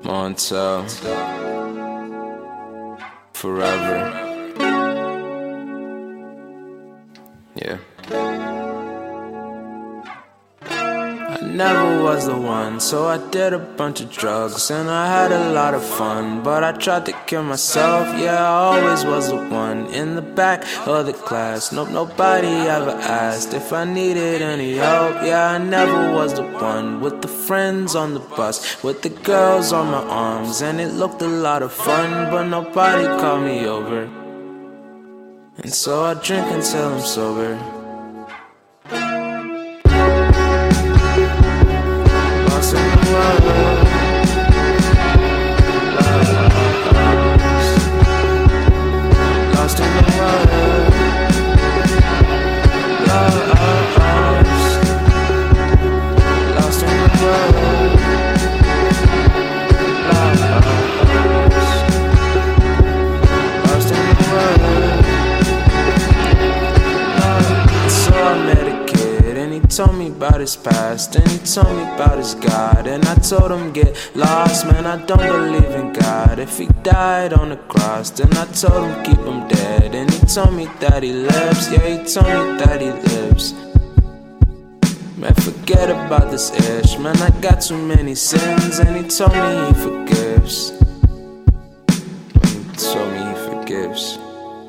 Montel, forever. Yeah. I never was the one, so I did a bunch of drugs and I had a lot of fun, but I tried to kill myself. Yeah, I always was the one in the back of the class. Nope, nobody ever asked if I needed any help. Yeah, I never was the one with the friends on the bus, with the girls on my arms, and it looked a lot of fun, but nobody called me over. And so I drink until I'm sober. Lost in the world. Lost in the world. Lost in the world. Lost in the world. So I met a kid and he told me about his past, and he told me about his God, and I told him get lost, man, I don't believe in God. If he died on the cross, then I told him keep him dead, and he told me that he lives. Yeah, he told me that he lives. Man, forget about this ish, man, I got too many sins, and he told me he forgives. He told me he forgives.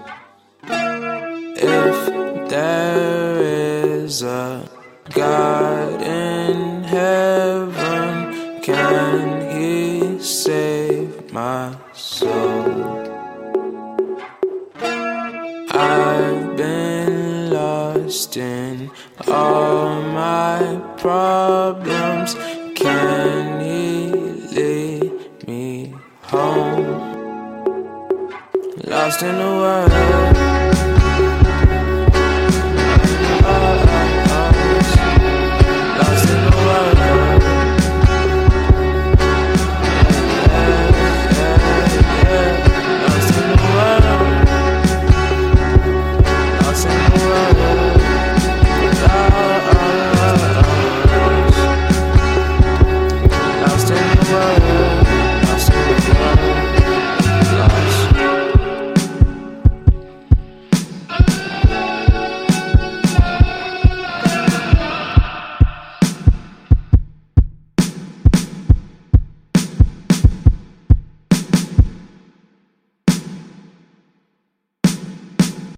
If there is a God in heaven, can he save my soul? I've been lost in all my problems. Can he lead me home? Lost in the world.